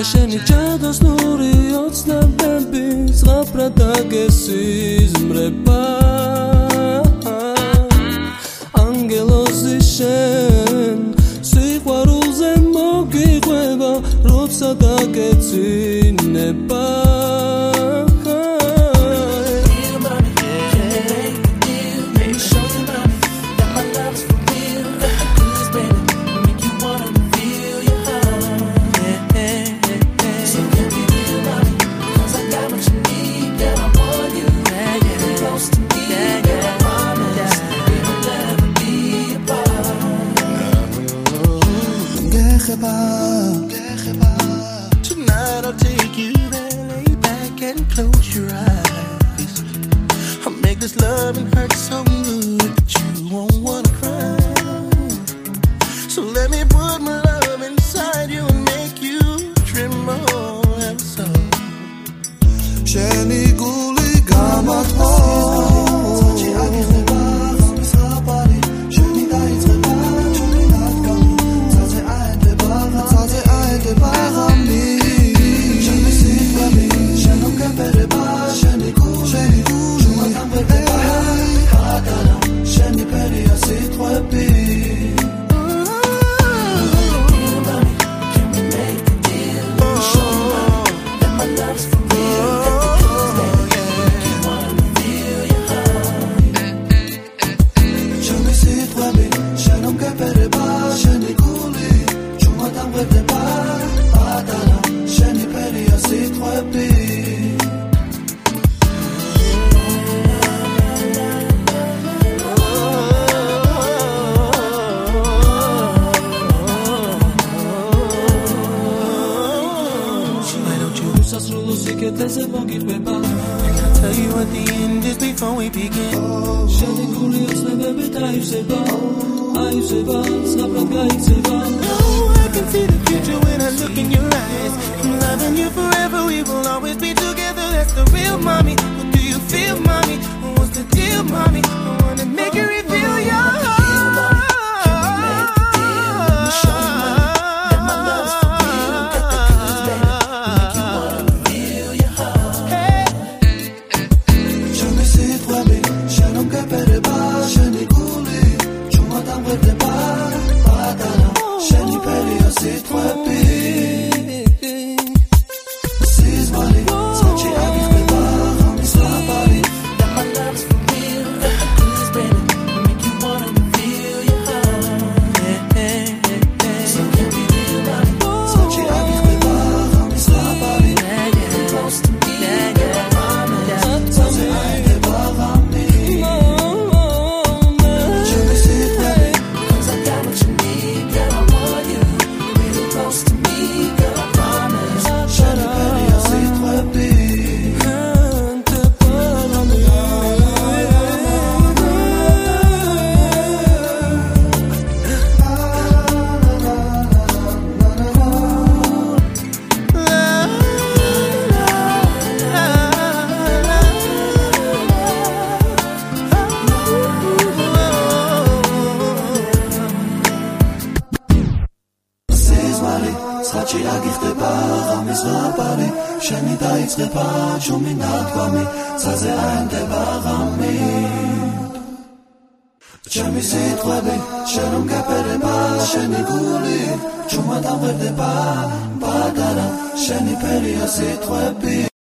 შენი ჭადოს ნური ოცნებები ზღაპრად აგესიზმრება ანგელოზი შენ სიყვარულზე მოგიყვება როცა დაგეცინება Tonight I'll take you there, lay back and close your eyes. I'll make this love and hurt so good that you won't wanna cry. So let me put my love inside you and make you tremble and so. Sheni guli gamatmo I tell you at the end is before we begin. შენი გული ოცნებები დაივსება აივსება ზღაპრად გაიქცევა Oh, I can see the future when I look in your eyes. I'm loving you forever, we will always be together. That's the real mommy. What do you feel, mommy? What's the deal, mommy? I wanna make you reveal your heart. Sachi agixteba ghamis ghabari sheni daitsqeba jumi nadbami tsaze aendeba ghami Chami sitqvebi shenom gapereba sheni guli juma damerdeba badara sheni peria sitqvebi